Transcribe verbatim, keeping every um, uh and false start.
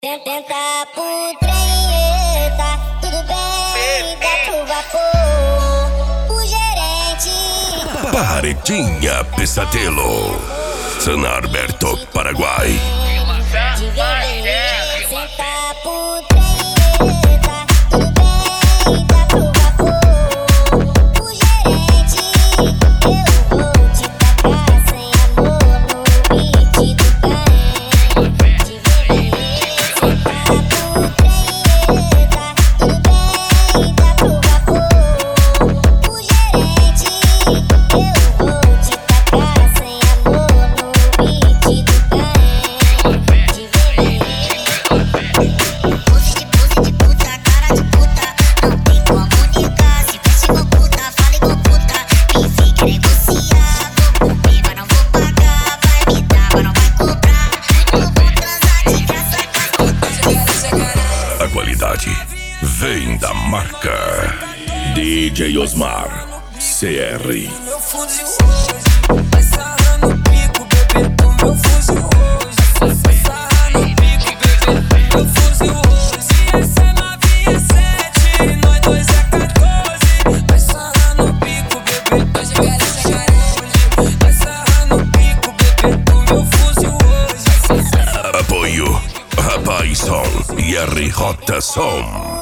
Tenta por trem, tá tudo bem, dá pro vapor. O gerente Paredinha Pesadelo, San Alberto, Paraguai. de viver, senta por trem, tá tudo bem, dá pro vapor. O gerente, eu vou te tacar sem amor no beat do trem. De viver, senta por trem, tá tudo bem, dá pro vapor. O gerente, eu vou te tacar sem amor no beat do trem. Pose de pose de puta, cara de puta, não tem como negar. Se veste igual puta, fala igual puta, me fica negociado. Vou comer, mas não vou pagar, vai me dar, mas não vai cobrar. Eu vou transar de graça com as putas. A qualidade vem da marca D J Osmar C R. Meu fuzil hoje, vai sarrar no pico, bebê, do meu fuzil hoje. Vai sarrar no pico, bebê, do meu fuzil hoje. Se essa é novinha é sete, nós dois é quatorze. Vai sarrar no pico, bebê, hoje quero chegar hoje. Vai sarrar no pico, bebê, do meu fuzil hoje. Apoio Rapaison e R J Som.